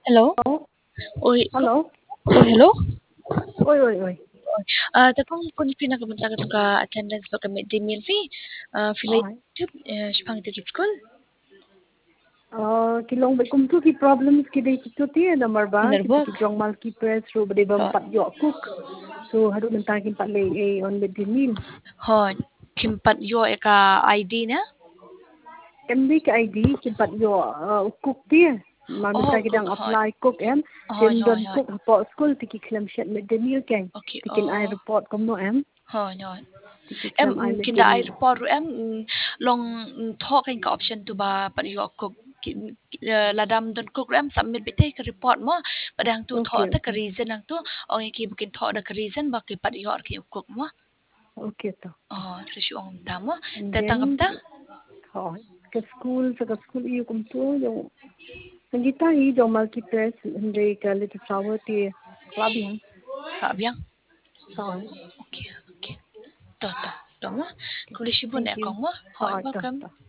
Hello? Oh, Uy, hello? hello? Oi, oi, oi. Takong kun pinakamunta ka attendance ba kami di meal fee? Feel Alright. tip spang tip school. Kilong ba kung tu ki problems ki day tu ti number ba kita Nervok. ki jong mal ki press ro ba bam Ho. pat yo cook. So hadu mentang kin pat lay on the meal. Ho. Kimpat yo ka ID na? MD ka ID kin pat yo cook ti. Mal Oh, mentang cook kidang hon. apply cook em. Hon Kin hon don hon. cook po school ti ki claim shet mid the meal kay. Okay. Tikin I Oh. report kom no em. Hon hon. Tiki Em claim I mid kinda the ay meal. report em long talk ka option to ba pat yo cook ladam don cook em submit bite ka report mo padang tu tho Okay, ta ka okay. reason ang tu ong ki bukin tho da ka reason ba ki pat yo ki cook mo. Okay to. Oh, so siya ang tamo. And Tatangkap then ta? ke school sa school iyo kum tu yung Sanggita hi jong multi press hindi ka little flower ti club yan. Kabyang? Oo. Okay, okay. To. Tama. Okay. Kulisibo Thank na you. akong mo. Hoy, Oo, ito, welcome. ito.